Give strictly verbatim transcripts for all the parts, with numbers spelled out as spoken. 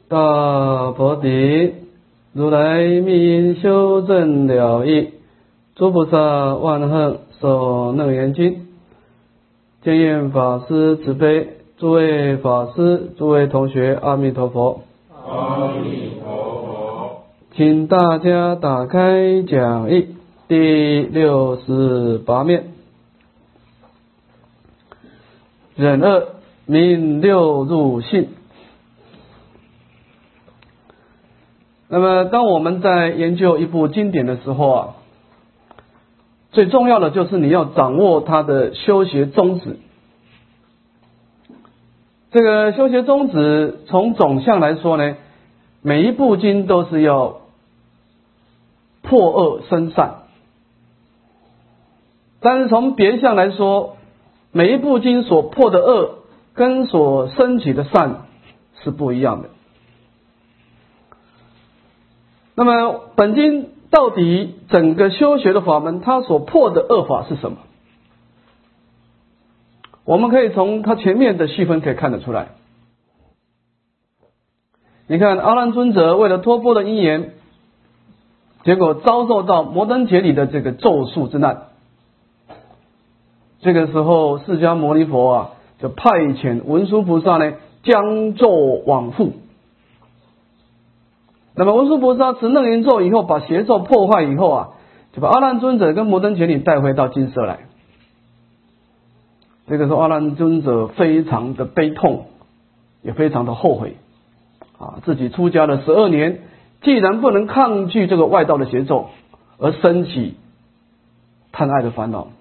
大佛顶，如来密因修正了义，诸菩萨万恒受楞严经。见愿法师慈悲，诸位法师、诸位同学，阿弥陀佛。 阿弥陀佛。 请大家打开讲义第六十八面，忍恶名六入性。那么当我们在研究一部经典的时候啊，最重要的就是你要掌握它的修学宗旨。这个修学宗旨从总相来说呢，每一部经都是要破恶生善，但是从别相来说，每一部经所破的恶跟所升起的善是不一样的。那么本经到底整个修学的法门，它所破的恶法是什么？我们可以从它前面的细分可以看得出来。你看阿难尊者为了托钵的因缘，结果遭受到摩登劫里的这个咒术之难。这个时候释迦牟尼佛啊，就派遣文殊菩萨呢，将咒往复。那么文殊菩萨持楞严咒以后，把邪咒破坏以后啊，就把阿难尊者跟摩登伽女带回到金舍来。这个时候阿难尊者非常的悲痛，也非常的后悔啊，自己出家了十二年，既然不能抗拒这个外道的邪咒，而升起贪爱的烦恼。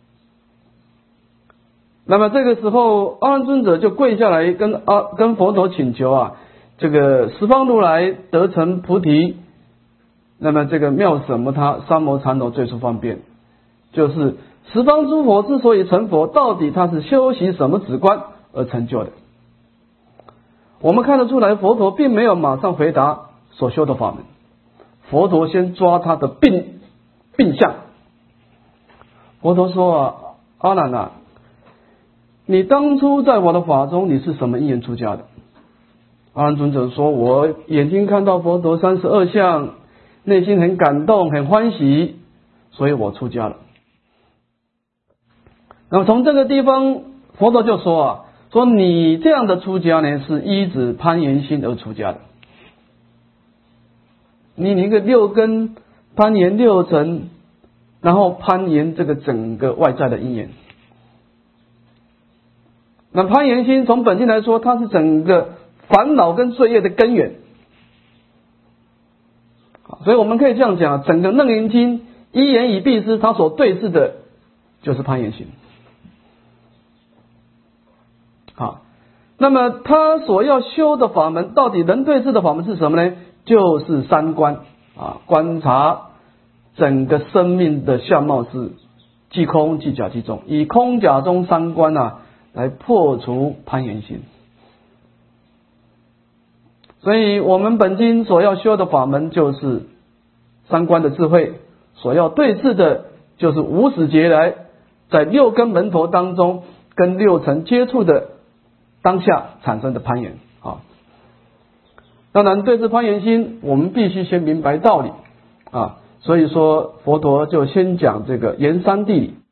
那么这个时候阿难尊者就跪下来跟阿跟佛陀请求啊，这个十方如来得成菩提，那么这个妙舍摩他三摩禅罗最初方便，就是十方诸佛之所以成佛，到底他是修习什么止观而成就的？我们看得出来，佛陀并没有马上回答所修的法门，佛陀先抓他的病病相。佛陀说啊，阿难啊，你当初在我的法中，你是什么因缘出家的？阿难尊者说，我眼睛看到佛陀三十二相，内心很感动很欢喜，所以我出家了。那么从这个地方佛陀就说啊，说你这样的出家呢，是依止攀缘心而出家的。你一个六根攀缘六尘，然后攀缘这个整个外在的因缘。那攀缘心从本经来说，它是整个烦恼跟罪业的根源。所以我们可以这样讲，整个楞严经一言以蔽之，它所对峙的就是攀缘心。好，那么他所要修的法门，到底能对治的法门是什么呢？就是三观啊，观察整个生命的相貌是即空即假即中，以空假中三观啊来破除攀缘心。所以我们本经所要修的法门就是三观的智慧，所要对治的就是无始劫来在六根门头当中跟六尘接触的当下产生的攀缘啊。当然对治攀缘心，我们必须先明白道理啊。所以说佛陀就先讲这个言三谛理。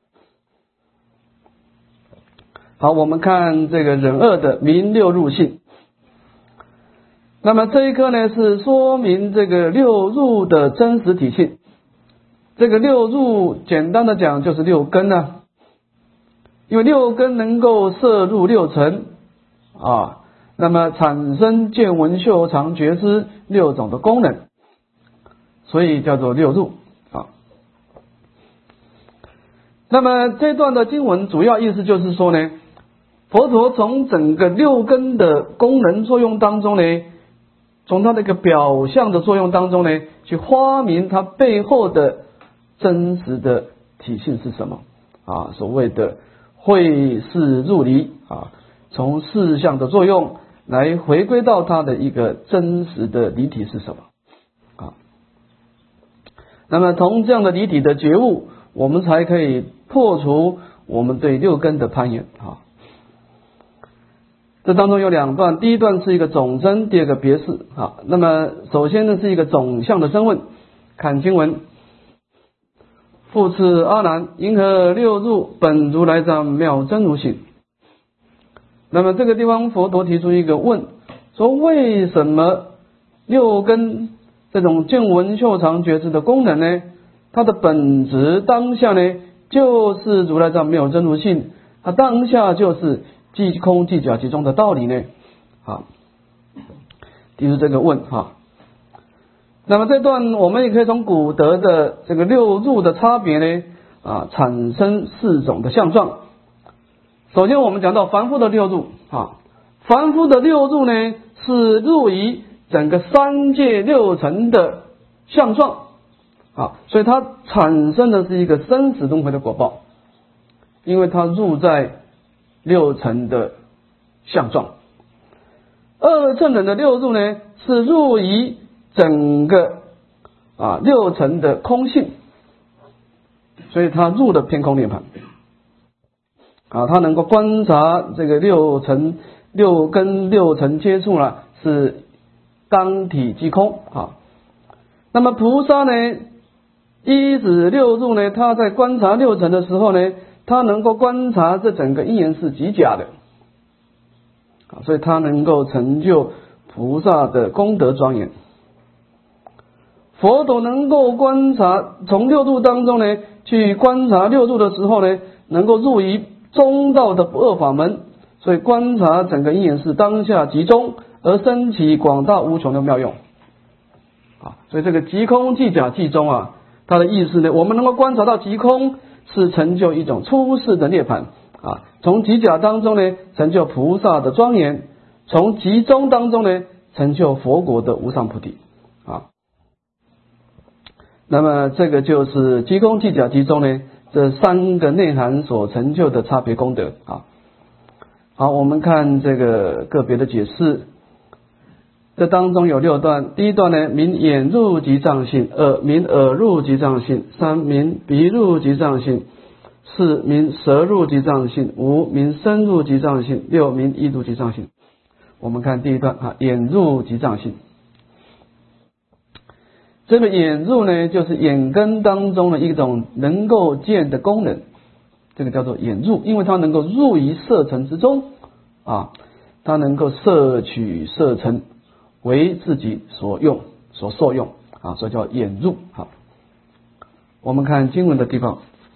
好，我们看这个忍恶的名六入性。那么这一课呢，是说明这个六入的真实体性。这个六入简单的讲就是六根啊，因为六根能够摄入六尘啊，那么产生见闻嗅尝觉知六种的功能，所以叫做六入啊。那么这段的经文主要意思就是说呢，佛陀从整个六根的功能作用当中呢，从它的一个表象的作用当中呢，去发明它背后的真实的体性是什么啊？所谓的会事入离啊，从事项的作用来回归到它的一个真实的离体是什么啊？那么从这样的离体的觉悟，我们才可以破除我们对六根的攀缘啊。 这当中有两段，第一段是一个总真，第二个别释。好，那么首先呢是一个总相的声问，看经文。复次阿难，因何六入本如来藏妙真如性？那么这个地方佛陀提出一个问，说为什么六根这种见闻嗅尝觉知的功能呢，它的本质当下呢就是如来藏妙真如性，它当下就是即空即假即中的道理呢？好，提出这个问哈。那么这段我们也可以从古德的这个六入的差别呢啊，产生四种的相状。首先我们讲到凡夫的六入啊，凡夫的六入呢是入于整个三界六尘的相状啊，所以它产生的是一个生死轮回的果报，因为它入在六尘的相状。二乘人的六入呢是入于整个啊六尘的空性，所以他入的偏空涅槃啊，他能够观察这个六尘六根六尘接触了，是当体即空啊。那么菩萨呢，依止六入呢，他在观察六尘的时候呢，他能够观察这整个因缘是极假的啊，所以他能够成就菩萨的功德庄严。佛陀能够观察，从六入当中呢，去观察六入的时候呢，能够入于中道的不二法门，所以观察整个因缘是当下即中，而生起广大无穷的妙用啊。所以这个即空即假即中啊，它的意思呢，我们能够观察到即空是成就一种出世的涅槃啊，从即假当中呢，成就菩萨的庄严，从即中当中呢，成就佛国的无上菩提啊。那么这个就是即空即假即中呢这三个内涵所成就的差别功德啊。好，我们看这个个别的解释，这当中有六段。第一段呢，名眼入即藏性；二名耳入即藏性；三名鼻入即藏性；四名舌入即藏性；五名身入即藏性；六名意入即藏性。我们看第一段啊，眼入即藏性。这个眼入呢，就是眼根当中的一种能够见的功能，这个叫做眼入，因为它能够入于色尘之中啊，它能够摄取色尘为自己所用所受用啊，所以叫眼入。好，我们看经文的地方。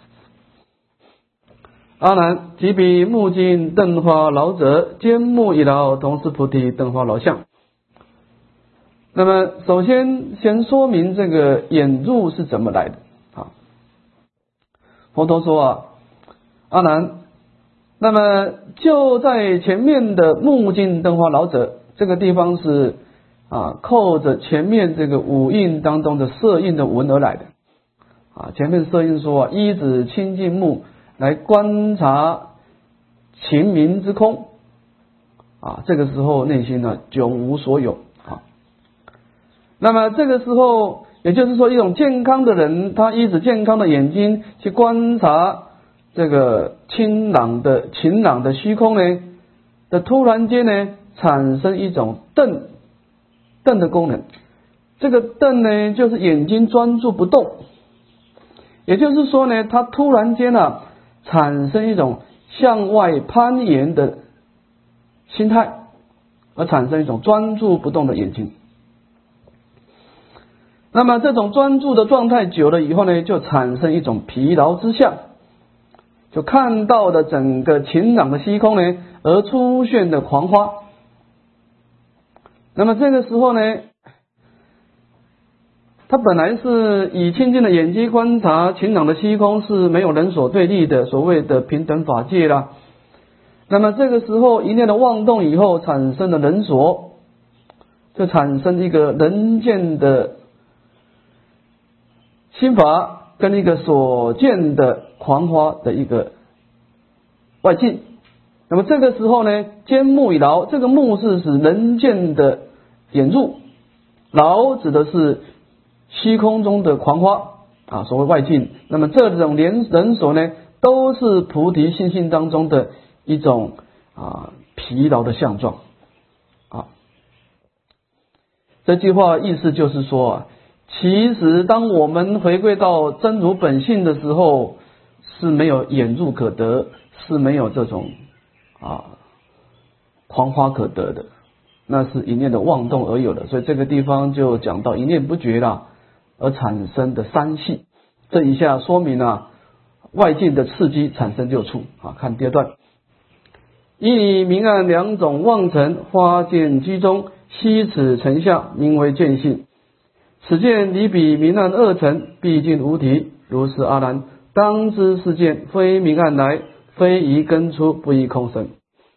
阿难，即彼目镜灯花老者，坚目一劳，同是菩提灯花老相。那么首先先说明这个眼入是怎么来的啊？佛陀说啊，阿难，那么就在前面的目镜灯花老者这个地方是啊扣着前面这个五印当中的色印的文而来的啊。前面色印说啊，依止清净目来观察情明之空啊，这个时候内心呢迥无所有。那么这个时候，也就是说，一种健康的人，他依着健康的眼睛去观察这个清朗的晴朗的虚空呢，的突然间呢，产生一种瞪瞪的功能。这个瞪呢，就是眼睛专注不动，也就是说呢，他突然间啊，产生一种向外攀岩的心态，而产生一种专注不动的眼睛。那么这种专注的状态久了以后呢，就产生一种疲劳之相，就看到的整个晴朗的虚空呢，而出现的狂花。那么这个时候呢，他本来是以清净的眼睛观察晴朗的虚空，是没有人所对立的，所谓的平等法界啦。那么这个时候一念的妄动以后，产生了人所，就产生一个人见的心法跟一个所见的狂花的一个外境。那么这个时候呢，坚目以劳，这个目是指人见的眼入，劳指的是虚空中的狂花啊，所谓外境。那么这种连人所呢，都是菩提心性当中的一种啊疲劳的相状啊。这句话意思就是说啊，其实当我们回归到真如本性的时候，是没有眼入可得，是没有这种啊狂花可得的，那是一念的妄动而有的。所以这个地方就讲到一念不觉啦而产生的三系。这一下说明啊外境的刺激产生六处啊。看第二段，以你明暗两种妄尘花见居中，悉此尘相名为见性。此见离彼明暗二尘，毕竟无体。如是阿难，当知是见非明暗来，非宜根出，不宜空生。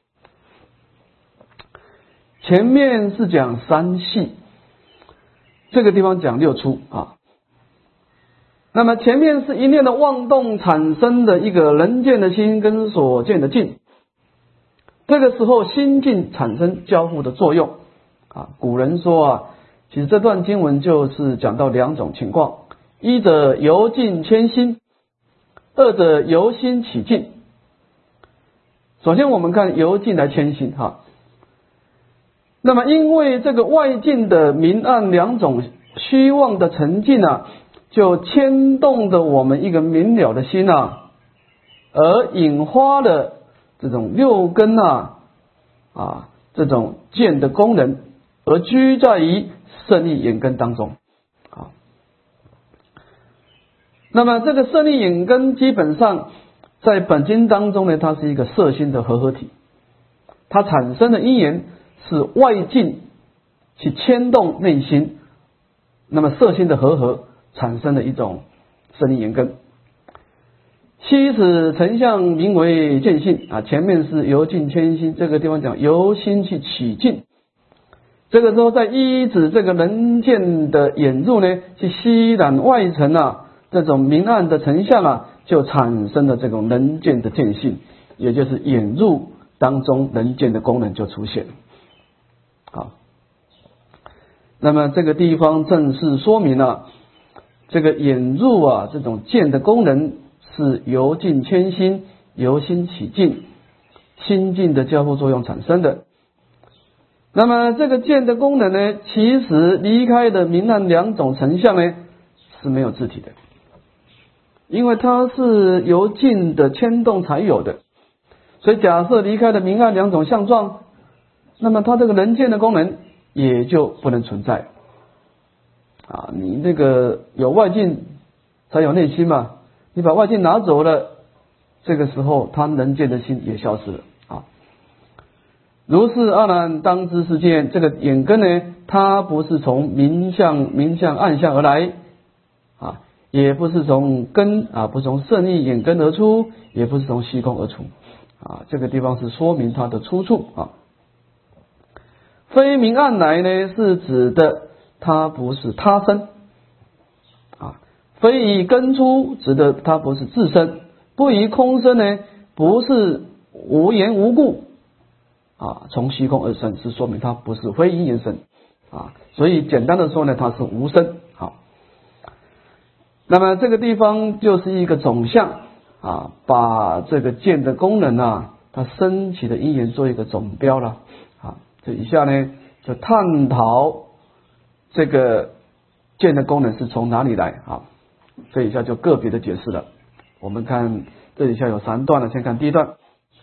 前面是讲三系，这个地方讲六出啊。那么前面是一念的妄动产生的一个人见的心跟所见的境，这个时候心境产生交互的作用啊。古人说啊，其实这段经文就是讲到两种情况，一者由境迁心，二者由心起境。首先我们看由境来迁心哈。那么因为这个外境的明暗两种虚妄的沉静啊，就牵动着我们一个明了的心啊，而引发了这种六根啊啊这种见的功能，而居在于胜意眼根当中啊。那么这个胜意眼根基本上在本经当中呢，它是一个色心的合合体，它产生的因缘是外境去牵动内心，那么色心的合合产生了一种胜意眼根。悉此尘相名为见性啊。前面是由境迁心，这个地方讲由心去起境，这个时候在依止这个人见的眼入呢，去吸染外尘啊，这种明暗的尘相啊，就产生了这种人见的见性，也就是眼入当中人见的功能就出现了。好，那么这个地方正式说明了这个眼入啊，这种见的功能是由境迁心，由心起境，心境的交互作用产生的。那么这个见的功能呢，其实离开的明暗两种成相呢是没有自体的，因为它是由境的牵动才有的。所以假设离开了明暗两种相状，那么它这个人见的功能也就不能存在啊。你那个有外境才有内心嘛，你把外境拿走了，这个时候他人见的心也消失了啊。如是阿难，当知是见，这个眼根呢，它不是从明相明相暗相而来啊，也不是从根啊，不是从胜意眼根而出，也不是从虚空而出啊。这个地方是说明它的出处啊。非明暗来呢，是指的它不是他生啊。非以根出，指的它不是自身。不以空生呢，不是无缘无故啊，从虚空而生，是说明它不是非因缘生啊。所以简单的说呢，它是无生。好，那么这个地方就是一个总相啊，把这个见的功能啊，它升起的因缘做一个总标了。这以下呢，就探讨这个见的功能是从哪里来啊？这以下就个别的解释了。我们看这以下有三段了，先看第一段。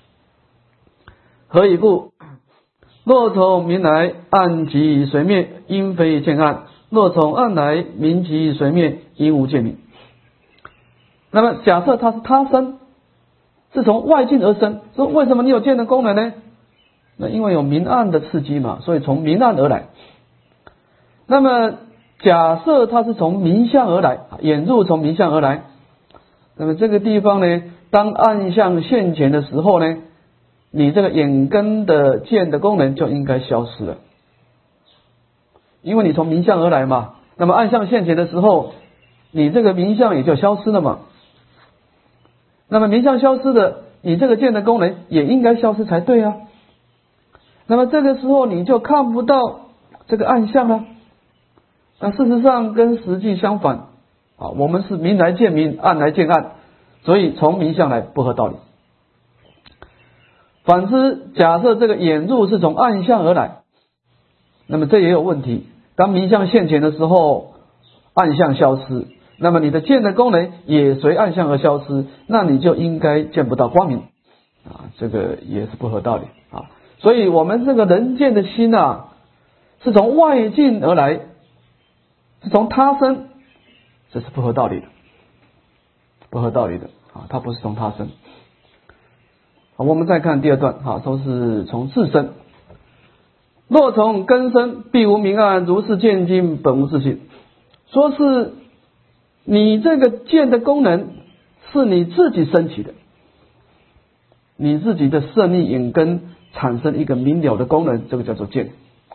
何以故？若从明来，暗即随灭，因非见暗；若从暗来，明即随灭，因无见明。那么假设它是他生，是从外境而生，说为什么你有见的功能呢？那因为有明暗的刺激嘛，所以从明暗而来。那么假设它是从明相而来，眼入从明相而来，那么这个地方呢，当暗相现前的时候呢，你这个眼根的见的功能就应该消失了，因为你从明相而来嘛。那么暗相现前的时候，你这个明相也就消失了嘛。那么明相消失的，你这个见的功能也应该消失才对啊。那么这个时候你就看不到这个暗相了。那事实上跟实际相反啊，我们是明来见明，暗来见暗，所以从明相来不合道理。 反之，假设这个眼入是从暗相而来，那么这也有问题。当明相现前的时候，暗相消失，那么你的见的功能也随暗相而消失，那你就应该见不到光明啊，这个也是不合道理啊。所以我们这个人见的心啊，是从外境而来，是从他生，这是不合道理的，不合道理的啊，它不是从他生。好，我们再看第二段，好，说是从自生。若从根生，必无明暗，如是见经，本无自性。说是你这个见的功能是你自己升起的，你自己的胜利眼根产生一个明了的功能，这个叫做见。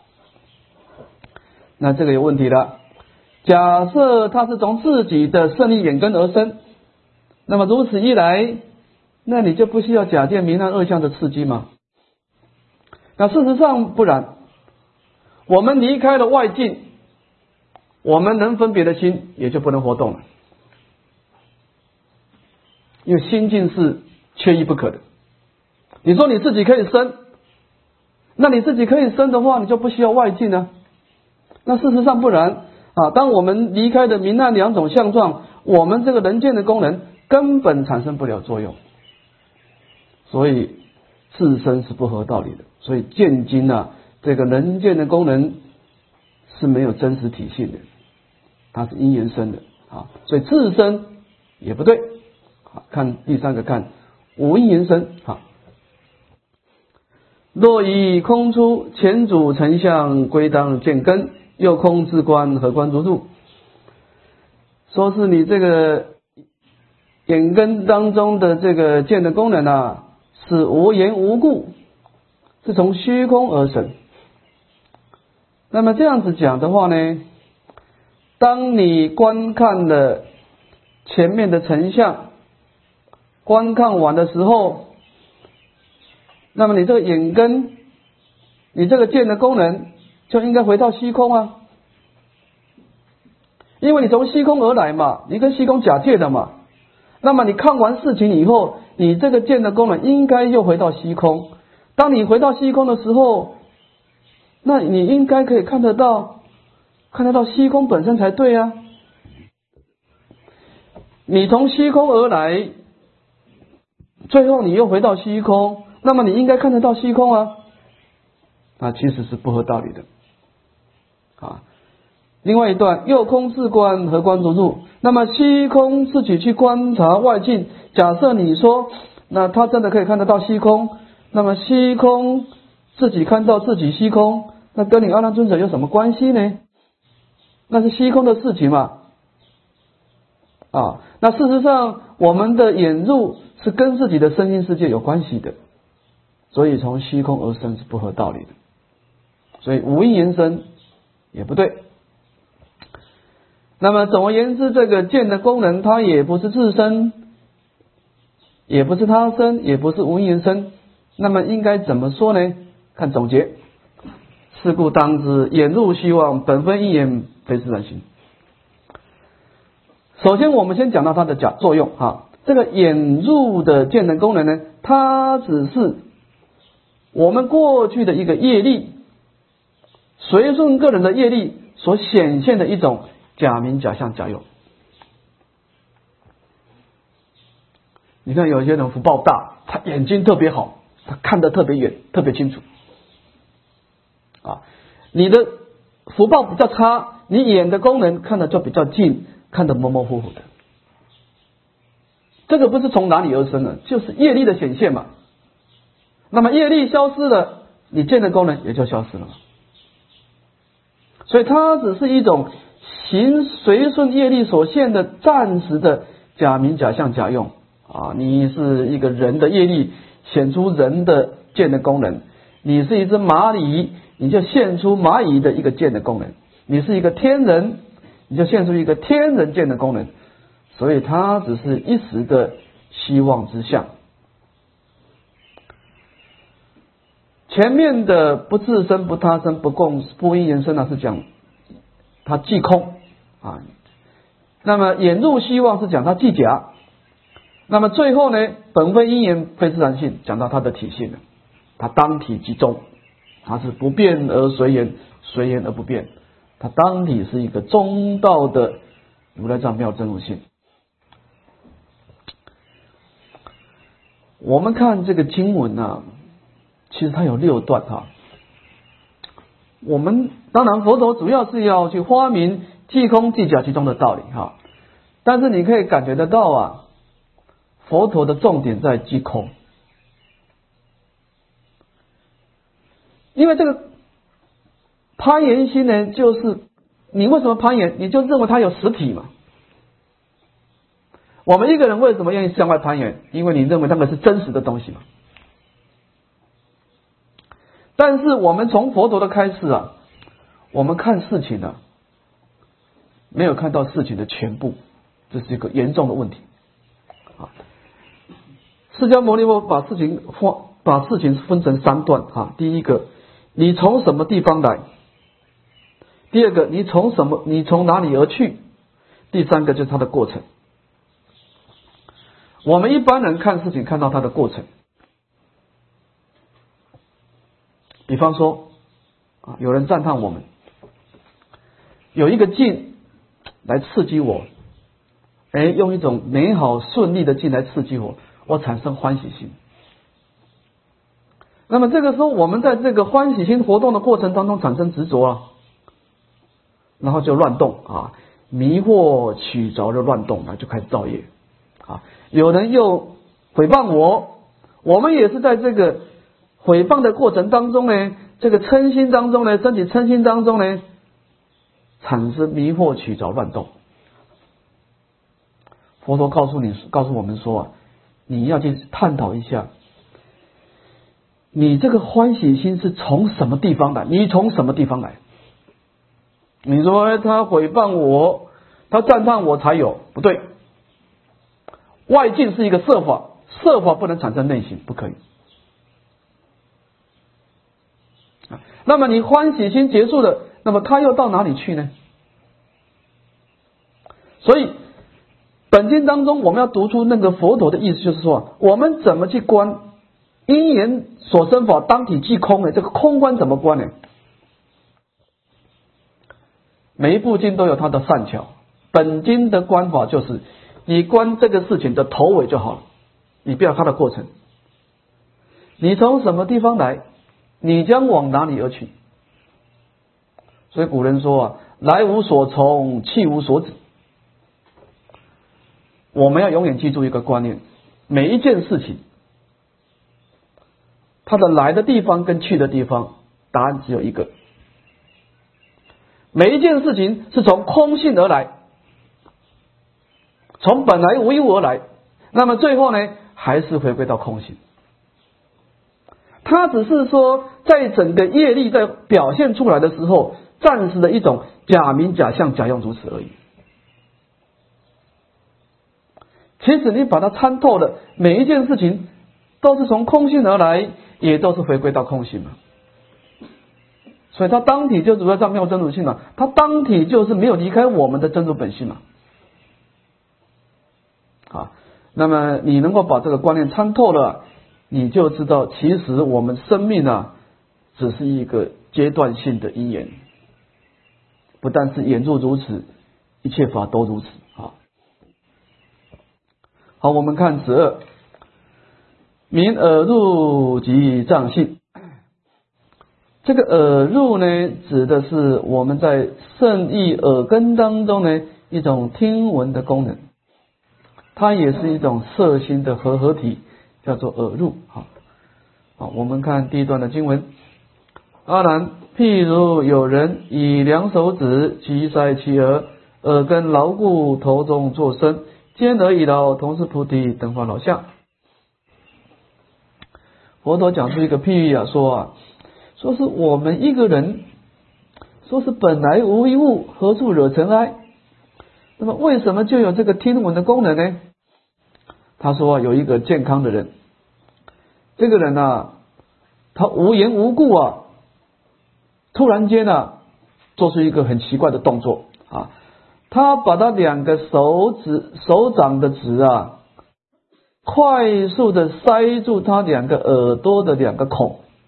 那这个有问题了。假设它是从自己的胜利眼根而生，那么如此一来，那你就不需要假见明暗二相的刺激吗？那事实上不然，我们离开了外境，我们能分别的心也就不能活动了，因为心境是缺一不可的。你说你自己可以生，那你自己可以生的话，你就不需要外境啊。那事实上不然啊，当我们离开的明暗两种相状，我们这个人见的功能根本产生不了作用，所以自身是不合道理的。所以见经啊，这个人见的功能是没有真实体性的，它是因缘生的啊，所以自身也不对。好，看第三个，看无因缘生。好，若以空出，前主成相，归当见根，又空自观，何观如入？说是你这个眼根当中的这个见的功能啊，是无缘无故，是从虚空而生。那么这样子讲的话呢，当你观看了前面的成相，观看完的时候，那么你这个眼根，你这个见的功能就应该回到虚空啊，因为你从虚空而来嘛，你跟虚空假借的嘛。那么你看完事情以后，你这个见的功能应该又回到虚空。当你回到虚空的时候，那你应该可以看得到，看得到虚空本身才对啊。你从虚空而来，最后你又回到虚空，那么你应该看得到虚空啊，那其实是不合道理的啊。另外一段，又空自观，何观如入？那么虚空自己去观察外境，假设你说，那他真的可以看得到虚空，那么虚空自己看到自己虚空，那跟你阿难尊者有什么关系呢？那是虚空的事情嘛。啊，那事实上我们的眼入是跟自己的身心世界有关系的，所以从虚空而生是不合道理的，所以无因缘生也不对。那么总而言之，这个见的功能它也不是自身，也不是他生，也不是无因缘生，那么应该怎么说呢？看总结，是故当知眼入虚妄，本分因缘，非自然性。首先我们先讲到它的假作用啊，这个眼入的见的功能呢，它只是我们过去的一个业力，随顺个人的业力所显现的一种假名假相假用。你看有些人福报大，他眼睛特别好，他看得特别远，特别清楚啊。你的福报比较差，你眼的功能看得就比较近，看得模模糊糊的。这个不是从哪里而生的，就是业力的显现嘛。那么业力消失了，你见的功能也就消失了嘛。所以它只是一种行随顺业力所现的暂时的假名假相假用啊。你是一个人的业力显出人的见的功能，你是一只蚂蚁，你就现出蚂蚁的一个见的功能，你是一个天人，你就现出一个天人见的功能，所以它只是一时的希望之相。前面的不自生、不他生、不共、不因缘生呢，是讲它即空啊。那么眼入虚妄是讲它即假。那么最后呢，本非因缘非自然性，讲到它的体性了它当体即中，它是不变而随缘，随缘而不变，它当体是一个中道的如来藏妙真如性。我们看这个经文啊，其实它有六段哈。我们当然佛陀主要是要去发明即空即假其中的道理哈，但是你可以感觉得到啊，佛陀的重点在即空，因为这个攀缘心呢，就是你为什么攀缘，你就认为它有实体嘛。我们一个人为什么愿意向外攀缘？因为你认为那个是真实的东西嘛。但是我们从佛陀的开示啊，我们看事情啊，没有看到事情的全部，这是一个严重的问题啊。释迦牟尼佛把事情把事情分成三段啊。第一个，你从什么地方来？第二个，你从什么你从哪里而去？第三个就是它的过程。我们一般人看事情看到它的过程，比方说啊，有人赞叹我们，有一个境来刺激我，哎，用一种美好顺利的境来刺激我，我产生欢喜心。那么这个时候，我们在这个欢喜心活动的过程当中产生执着啊，然后就乱动啊，迷惑取着的乱动，然后就开始造业啊。有人又诽谤我，我们也是在这个诽谤的过程当中呢，这个嗔心当中呢，升起嗔心当中呢，产生迷惑取着乱动。佛陀告诉你，告诉我们说啊，你要去探讨一下，你这个欢喜心是从什么地方来？你从什么地方来？你说他诽谤我，他赞叹我才有，不对。外境是一个色法，色法不能产生内心，不可以。那么你欢喜心结束了，那么他又到哪里去呢？所以本经当中我们要读出那个佛陀的意思，就是说我们怎么去观因缘所生法当体即空呢？这个空观怎么观呢？每一部经都有它的善巧，本经的观法就是你观这个事情的头尾就好了，你不要它的过程。你从什么地方来，你将往哪里而去？所以古人说啊，来无所从，去无所止。我们要永远记住一个观念，每一件事情它的来的地方跟去的地方，答案只有一个。每一件事情是从空性而来，从本来无一物而来，那么最后呢，还是回归到空性。它只是说在整个业力在表现出来的时候，暂时的一种假名假相假用如此而已。其实你把它参透了，每一件事情都是从空性而来，也都是回归到空性嘛。所以它当体就主要藏妙真如性嘛，它当体就是没有离开我们的真如本性嘛。啊，那么你能够把这个观念参透了，你就知道其实我们生命啊，只是一个阶段性的因缘，不但是演入如此，一切法都如此啊。好，我们看十二，名耳入即藏性。这个耳入呢，指的是我们在圣意耳根当中呢一种听闻的功能，它也是一种色心的合合体，叫做耳入。好，好，我们看第一段的经文。阿难，譬如有人以两手指击塞其耳，耳根牢固，头中作声，尖耳已老，同是菩提等法老相。佛陀讲出一个譬喻啊，说啊，说是我们一个人，说是本来无一物，何处惹尘埃？那么为什么就有这个听闻的功能呢？他说啊，有一个健康的人，这个人啊，他无缘无故啊，突然间啊，做出一个很奇怪的动作啊，他把他两个手指手掌的指啊，快速的塞住他两个耳朵的两个孔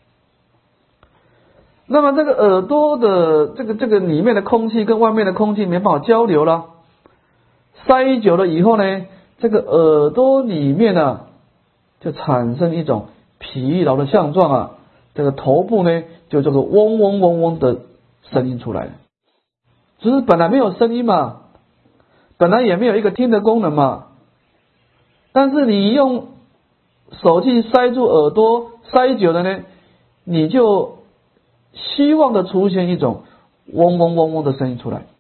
那么这个耳朵的这个这个里面的空气跟外面的空气没办法交流了，塞久了以后呢，这个耳朵里面呢、啊、就产生一种疲劳的相状啊，这个头部呢就这个嗡嗡嗡嗡的声音出来了。只是本来没有声音嘛，本来也没有一个听的功能嘛，但是你用手去塞住耳朵，塞久了呢，你就希望的出现一种嗡嗡嗡嗡的声音出来。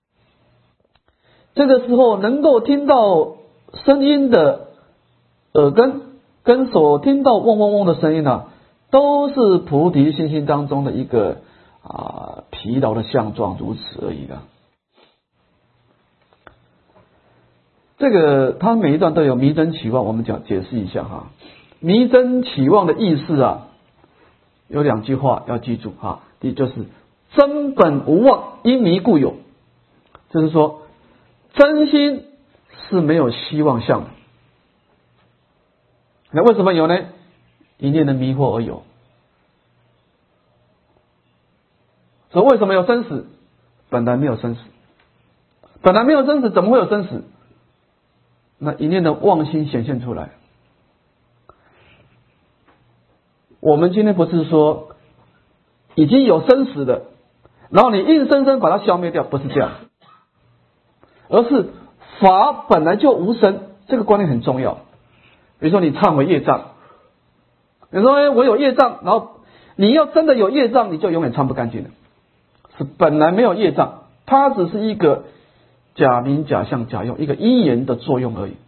这个时候能够听到声音的耳根跟所听到嗡嗡嗡的声音啊，都是菩提心性当中的一个啊疲劳的相状，如此而已的。这个它每一段都有迷真期望，我们讲解释一下哈。迷真期望的意思啊，有两句话要记住哈。第一就是真本无妄，因迷故有，就是说真心是没有希望相的。那为什么有呢？一念的迷惑而有。所以为什么有生死？本来没有生死，本来没有生死，怎么会有生死？那一念的妄心显现出来。我们今天不是说已经有生死的，然后你硬生生把它消灭掉，不是这样，而是法本来就无生，这个观念很重要。比如说你忏悔业障，你说哎我有业障，然后你要真的有业障，你就永远忏不干净了。是本来没有业障，它只是一个假名假相假用，一个因缘的作用而已。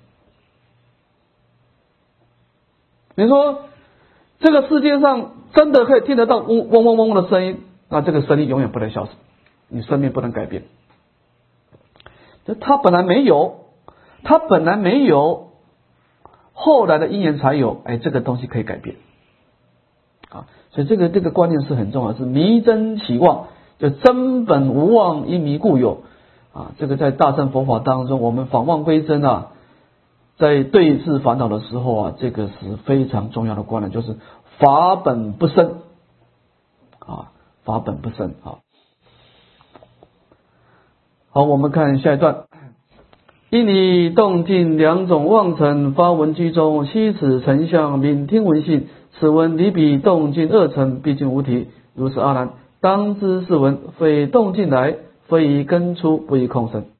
你说这个世界上真的可以听得到嗡嗡嗡嗡的声音，那这个声音永远不能消失，你生命不能改变。就它本来没有，它本来没有，后来的因缘才有，哎，这个东西可以改变啊。所以这个这个观念是很重要，是迷真期望，就真本无妄，因迷故有啊。这个在大乘佛法当中，我们返妄归真啊，在对治烦恼的时候啊，这个是非常重要的观念，就是法本不生啊，法本不生啊。好，我们看下一段。因以动静两种妄尘发闻居中，悉此成相敏听闻性，此闻离彼动静二尘，毕竟无体。如是阿难，当知是闻非动静来，非以根出，不以空生。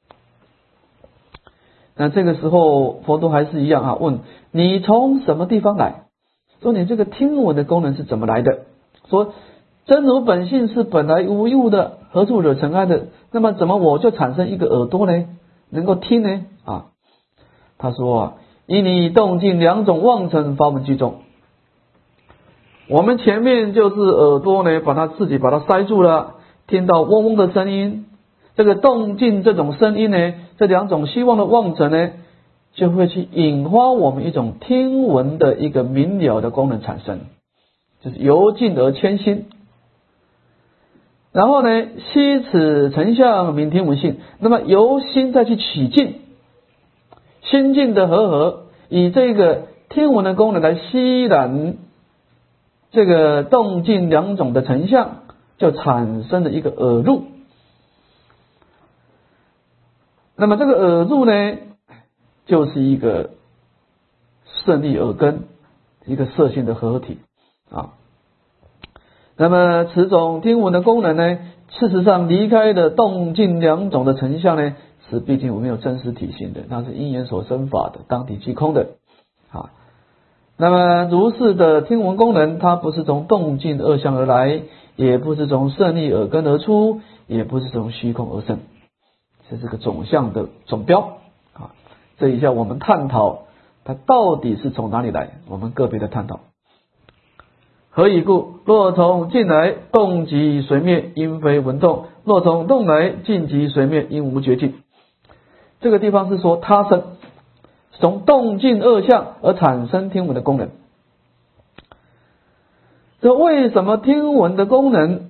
那这个时候佛陀还是一样啊，问你从什么地方来？说你这个听闻的功能是怎么来的？说真如本性是本来无一物的，何处惹尘埃的？那么怎么我就产生一个耳朵呢？能够听呢？啊，他说啊，因你动静两种妄尘发闻居中。我们前面就是耳朵呢，把它自己把它塞住了，听到嗡嗡的声音。这个动静这种声音呢，这两种希望的妄尘呢，就会去引发我们一种听闻的一个明了的功能产生，就是由静而迁心。然后呢，悉此成相敏听闻性，那么由心再去起静，心境的和合，以这个听闻的功能来吸染这个动静两种的成相，就产生了一个耳入。那么这个耳入呢，就是一个胜利耳根，一个色性的合体啊。那么此种听闻的功能呢，事实上离开的动静两种的成相呢，是毕竟我们有真实体性的，它是因缘所生法的，当体即空的啊。那么如是的听闻功能，它不是从动静二相而来，也不是从胜利耳根而出，也不是从虚空而生，这是个总相的总标啊。这一下我们探讨它到底是从哪里来，我们个别的探讨。何以故？若从静来，动即随灭，因非闻动；若从动来，静即随灭，因无觉静。这个地方是说他生，从动静二相而产生听闻的功能。这为什么听闻的功能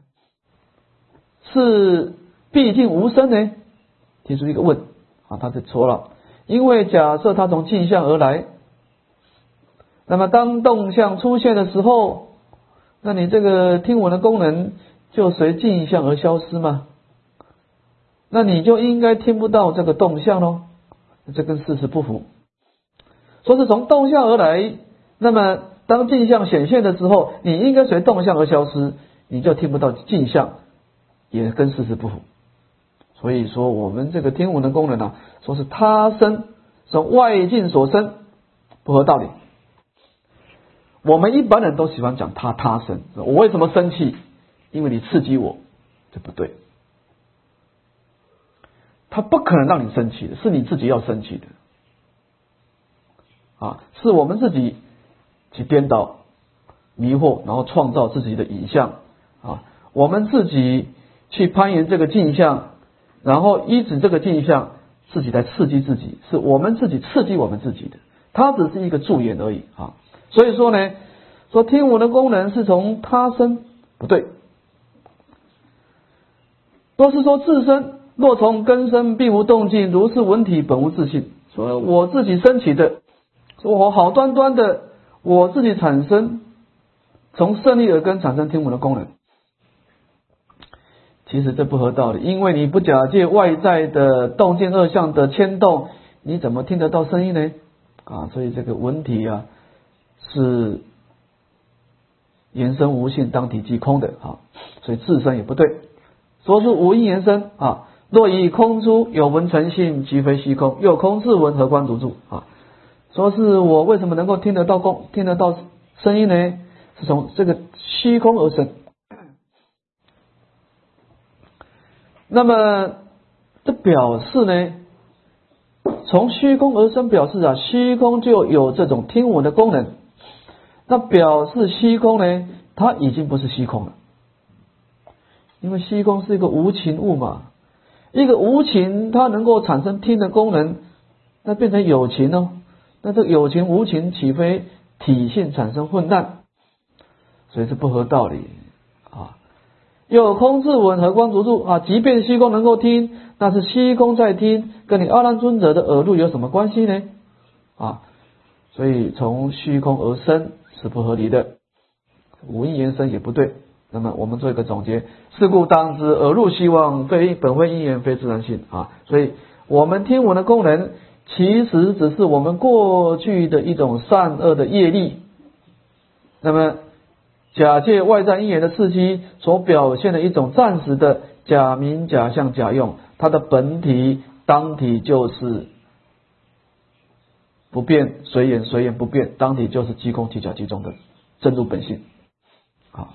是毕竟无生呢？提出一个问啊，他就说了，因为假设他从静相而来，那么当动相出现的时候， 那你这个听闻的功能就随镜像而消失吗？那你就应该听不到这个动向咯，这跟事实不符。说是从动向而来，那么当镜像显现的时候，你应该随动向而消失，你就听不到镜像，也跟事实不符。所以说我们这个听闻的功能啊，说是他生，从外境所生，不合道理。我们一般人都喜欢讲他他生，我为什么生气？因为你刺激我，这不对。他不可能让你生气的，是你自己要生气的啊！是我们自己去颠倒、迷惑，然后创造自己的影像啊！我们自己去攀岩这个镜像，然后依止这个镜像，自己来刺激自己，是我们自己刺激我们自己的，它只是一个助言而已啊！所以说呢，说听闻的功能是从他生，不对，都是说自身。若从根生，并无动静，如是闻体，本无自性。说我自己升起的，说我好端端的，我自己产生，从胜利而根产生听闻的功能。其实这不合道理，因为你不假借外在的动静二相的牵动，你怎么听得到声音呢？啊，所以这个闻体啊，是言生无性，当体即空的啊，所以自身也不对。说是无因言生啊。若以空出，有闻成性，即非虚空；有空自闻，何关独住啊？说是我为什么能够听得到空，听得到声音呢？是从这个虚空而生。那么这表示呢，从虚空而生，表示啊，虚空就有这种听闻的功能。那表示虚空呢，它已经不是虚空了，因为虚空是一个无情物嘛。一个无情，它能够产生听的功能，那变成有情哦。那这有情无情，岂非体性产生混乱？所以是不合道理啊！有空自闻，何关独住啊？即便虚空能够听，那是虚空在听，跟你阿难尊者的耳入有什么关系呢？啊！所以从虚空而生是不合理的，无因言生也不对。那么我们做一个总结，是故当知耳入希望，非本非因缘，非自然性啊。所以我们听闻的功能，其实只是我们过去的一种善恶的业力。那么假借外在因缘的刺激所表现的一种暂时的假名、假相、假用，它的本体当体就是不变，随缘随缘不变，当体就是即空即假即中的真如本性啊。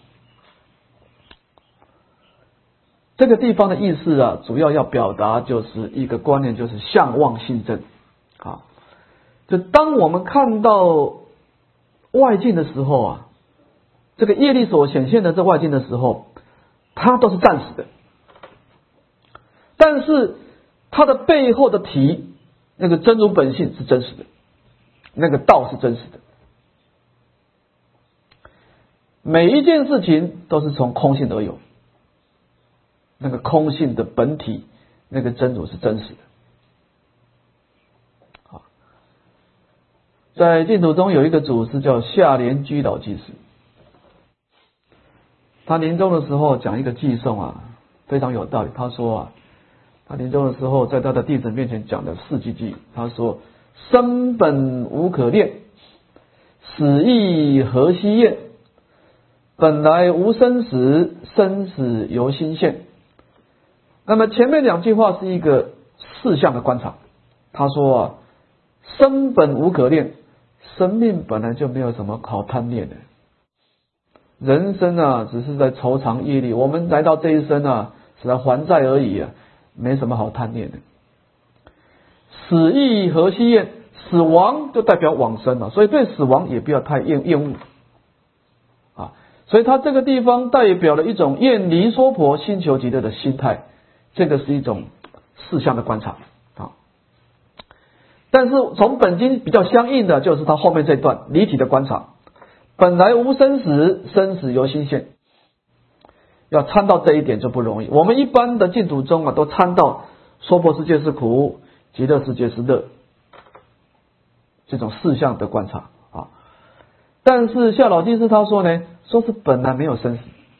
这个地方的意思啊，主要要表达就是一个观念，就是相望性正啊。就当我们看到外境的时候啊，这个业力所显现的这外境的时候，它都是暂时的，但是它的背后的体，那个真如本性是真实的，那个道是真实的。每一件事情都是从空性而有。那个空性的本体，那个真如是真实的。好，在净土中有一个祖师叫下莲居老居士，他临终的时候讲一个偈颂啊，非常有道理。他说啊，他临终的时候在他的弟子面前讲的四句偈，他说：生本无可恋，死亦何希厌？本来无生死，生死由心现。那么前面两句话是一个事项的观察。他说啊，生本无可恋，生命本来就没有什么好贪恋的。人生啊，只是在酬偿业力，我们来到这一生啊，是来还债而已啊，没什么好贪恋的。死亦何希厌？死亡就代表往生了，所以对死亡也不要太厌厌恶啊。所以他这个地方代表了一种厌离娑婆心求极乐的心态。这个是一种事项的观察啊，但是从本经比较相应的就是他后面这段离体的观察。本来无生死，生死由心现。要参到这一点就不容易。我们一般的净土中啊，都参到娑婆世界是苦，极乐世界是乐，这种事项的观察啊。 但是夏老居士他说呢，说是本来没有生死。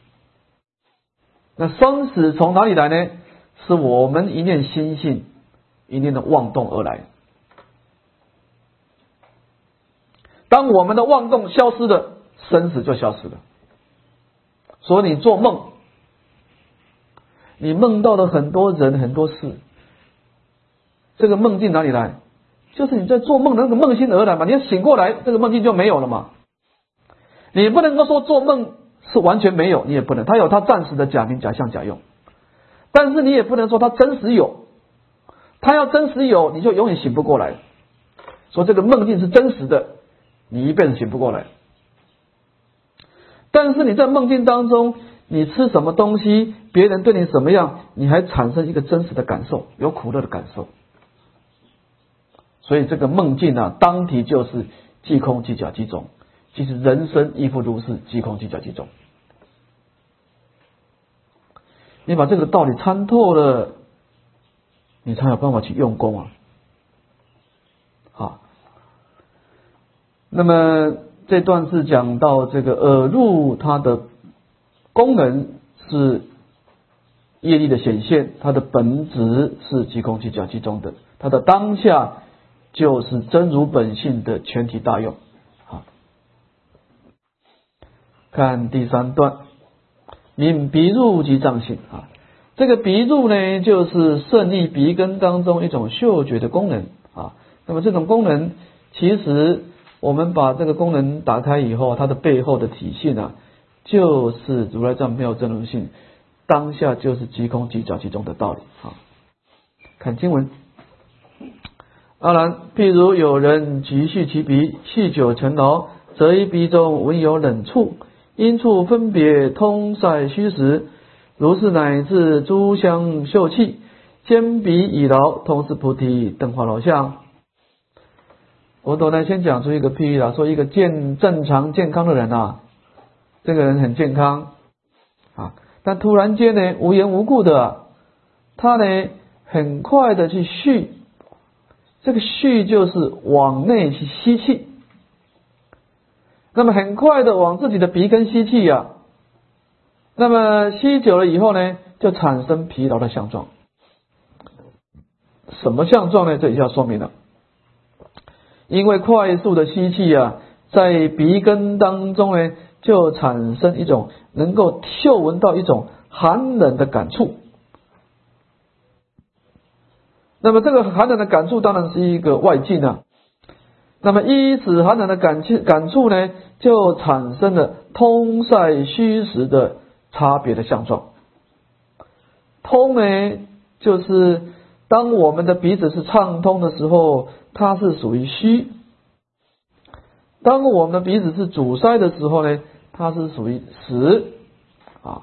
那生死从哪里来呢？是我们一念心性一念的妄动而来。当我们的妄动消失了，生死就消失了。所以你做梦，你梦到了很多人很多事，这个梦境哪里来？就是你在做梦的那个梦境而来嘛。你要醒过来，这个梦境就没有了嘛。你不能够说做梦是完全没有，你也不能，它有它暂时的假名假相假用，但是你也不能说它真实有，它要真实有，你就永远醒不过来。说这个梦境是真实的，你一辈子醒不过来。但是你在梦境当中，你吃什么东西，别人对你怎么样，你还产生一个真实的感受，有苦乐的感受。所以这个梦境啊，当体就是即空即假即中，其实人生亦复如是，即空即假即中。你把这个道理参透了，你才有办法去用功啊。好，那么这段是讲到这个耳入，它的功能是业力的显现，它的本质是即空即假即中的，它的当下就是真如本性的全体大用。好，看第三段，名鼻入即藏性啊。这个鼻入呢，就是胜利鼻根当中一种嗅觉的功能啊。那么这种功能，其实我们把这个功能打开以后，它的背后的体性啊，就是如来藏妙真如性，当下就是即空即假即中的道理啊。看经文。阿难，譬如有人急续其鼻，气久成劳，则于鼻中闻有冷处，因处分别通塞虚实，如是乃至诸香嗅气，兼鼻已劳，同是菩提灯花老相。佛陀呢，先讲出一个譬喻啦，说一个健正常健康的人啊，这个人很健康啊，但突然间呢，无缘无故的、啊，他呢很快的去续。这个续就是往内去吸气，那么很快的往自己的鼻根吸气啊，那么吸久了以后呢，就产生疲劳的相状。什么相状呢？这一下说明了，因为快速的吸气啊，在鼻根当中呢，就产生一种能够嗅闻到一种寒冷的感触。那么这个寒冷的感触当然是一个外境啊，那么依此寒冷的感触感触呢，就产生了通塞虚实的差别的相状。通呢，就是当我们的鼻子是畅通的时候，它是属于虚；当我们的鼻子是阻塞的时候呢，它是属于实啊，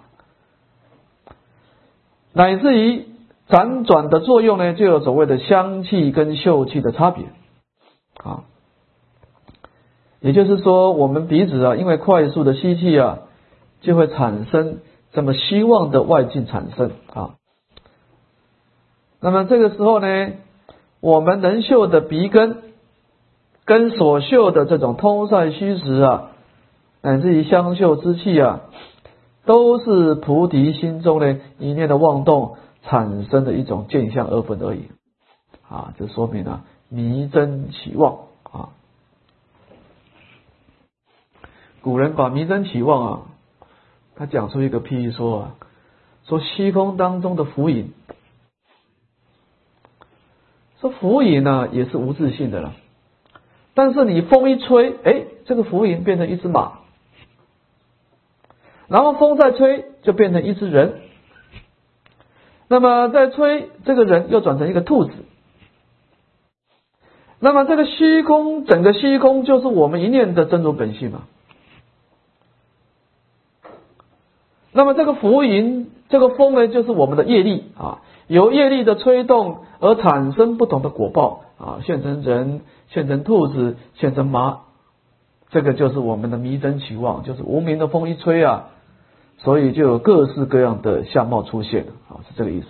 乃至于辗转的作用呢，就有所谓的香气跟嗅气的差别啊。也就是说，我们鼻子啊，因为快速的吸气啊，就会产生这么希望的外境产生啊。那么这个时候呢，我们能嗅的鼻根跟所嗅的这种通塞虚实啊，乃至于香嗅之气啊，都是菩提心中呢一念的妄动产生的一种见相二分而已啊，这说明了迷真起妄啊。古人把迷真起妄啊，他讲出一个譬喻说啊，说虚空当中的浮影，说浮影呢也是无自性的了，但是你风一吹，哎，这个浮影变成一只马，然后风再吹就变成一只人。那么再吹，这个人又转成一个兔子。那么这个虚空，整个虚空就是我们一念的真如本性嘛。那么这个浮云，这个风呢，就是我们的业力啊，由业力的吹动而产生不同的果报啊，现成人，现成兔子，现成马，这个就是我们的迷真起妄，就是无名的风一吹啊。所以就有各式各样的相貌出现啊，是这个意思。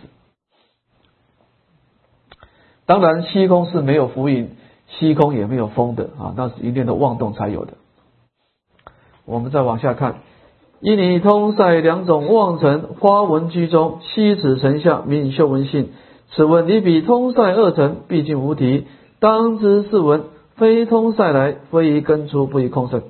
当然，虚空是没有浮影，虚空也没有风的啊，那是一念的妄动才有的。 我们再往下看，因以通塞两种妄尘花纹居中，悉此成相，名以修文性。此文离彼通塞二尘，毕竟无题。当知是文非通塞来，非以根出，不以空生。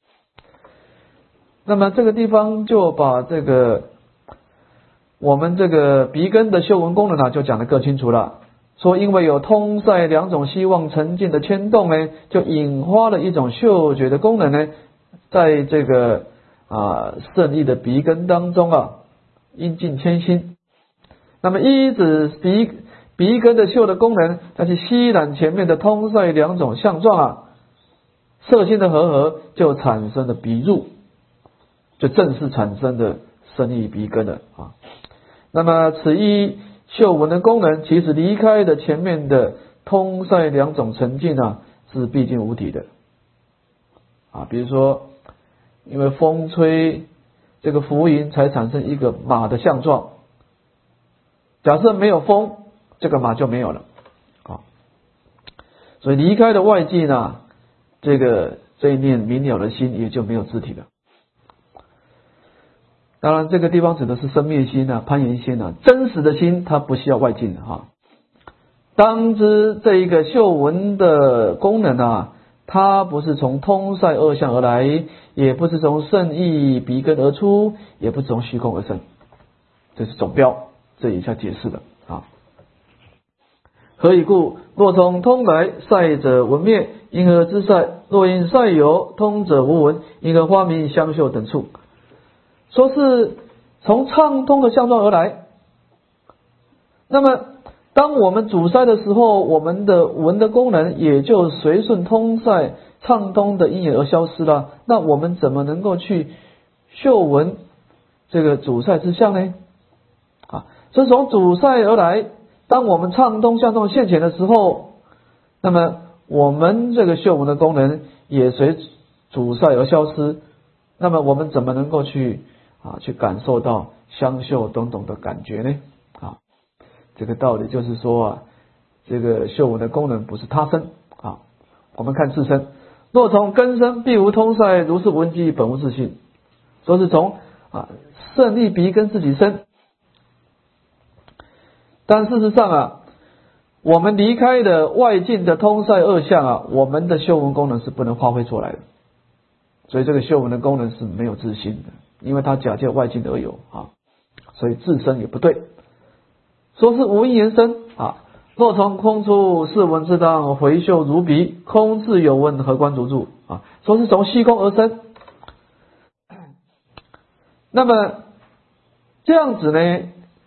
那么这个地方就把这个我们这个鼻根的修文功能啊，就讲得更清楚了。说因为有通塞两种希望沉浸的牵动呢，就引发了一种嗅觉的功能呢，在这个啊胜利的鼻根当中啊，应尽牵心。那么依止鼻鼻根的嗅的功能，它去吸染前面的通塞两种相状啊，色心的和合就产生了鼻入，就正式产生的胜利鼻根了啊。那么此一嗅闻的功能，其实离开的前面的通塞两种沉浸啊，是毕竟无体的啊。比如说，因为风吹这个浮云，才产生一个马的相状。假设没有风，这个马就没有了啊。所以离开的外境呢，这个这一念明了的心也就没有自体了。当然，这个地方指的是生灭心啊、攀岩心啊，真实的心它不需要外境的哈。当知这一个嗅闻的功能啊，它不是从通塞二相而来，也不是从胜意鼻根而出，也不是从虚空而生，这是总标，这以下解释的啊。何以故？若从通来，塞者闻灭，因何之塞？若因塞有，通者无闻，因何花明相嗅等处？说是从畅通的相状而来。那么当我们阻塞的时候，我们的闻的功能也就随顺通塞畅通的因缘而消失了。那我们怎么能够去嗅闻这个阻塞之相呢？啊，所以从阻塞而来，当我们畅通相状现前的时候，那么我们这个嗅闻的功能也随阻塞而消失。那么我们怎么能够去啊，去感受到相嗅等等的感觉呢？啊，这个道理就是说啊，这个嗅闻的功能不是他生啊。我们看自身，若从根生，必无通塞，如是闻机本无自性。说是从啊胜利鼻根自己生，但事实上啊，我们离开的外境的通塞二相啊，我们的嗅闻功能是不能发挥出来的。所以这个嗅闻的功能是没有自性的。因为它假借外境而有啊，所以自身也不对。说是无因缘生啊，若从空出，是闻之当回嗅如鼻，空自有闻，何关独住啊？说是从虚空而生。那么这样子呢，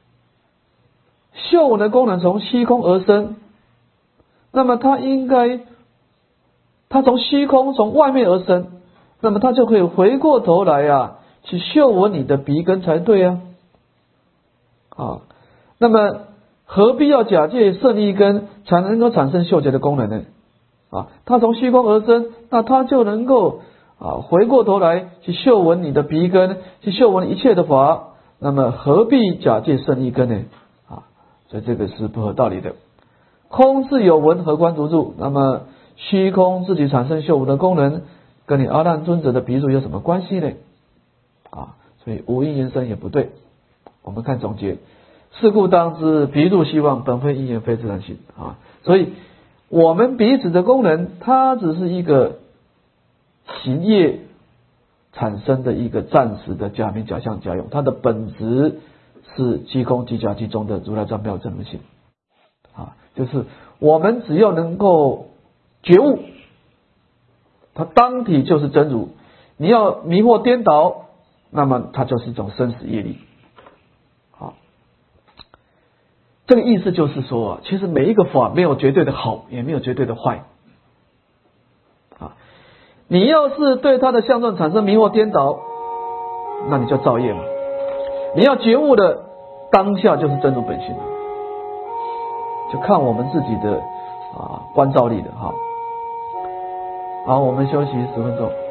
嗅闻的功能从虚空而生，那么它应该，它从虚空从外面而生，那么它就可以回过头来啊。去嗅闻你的鼻根才对啊，啊，那么何必要假借胜利根才能够产生嗅觉的功能呢？啊，它从虚空而生，那它就能够啊回过头来去嗅闻你的鼻根，去嗅闻一切的法，那么何必假借胜利根呢？啊，所以这个是不合道理的。空自有闻，何关独住？那么虚空自己产生嗅闻的功能，跟你阿难尊者的鼻入有什么关系呢？啊，所以无因缘生也不对。我们看总结，是故当知鼻入希望本非因缘非自然性啊。所以我们鼻子的功能，它只是一个行业产生的一个暂时的假名假相假用，它的本质是即空即假即中的如来藏妙真如性啊。就是我们只要能够觉悟，它当体就是真如。你要迷惑颠倒，那么它就是一种生死业力。好，这个意思就是说啊，其实每一个法没有绝对的好，也没有绝对的坏。啊，你要是对它的相状产生迷惑颠倒，那你就造业嘛。你要觉悟的当下就是真如本性，就看我们自己的啊观照力的哈。好，我们休息十分钟。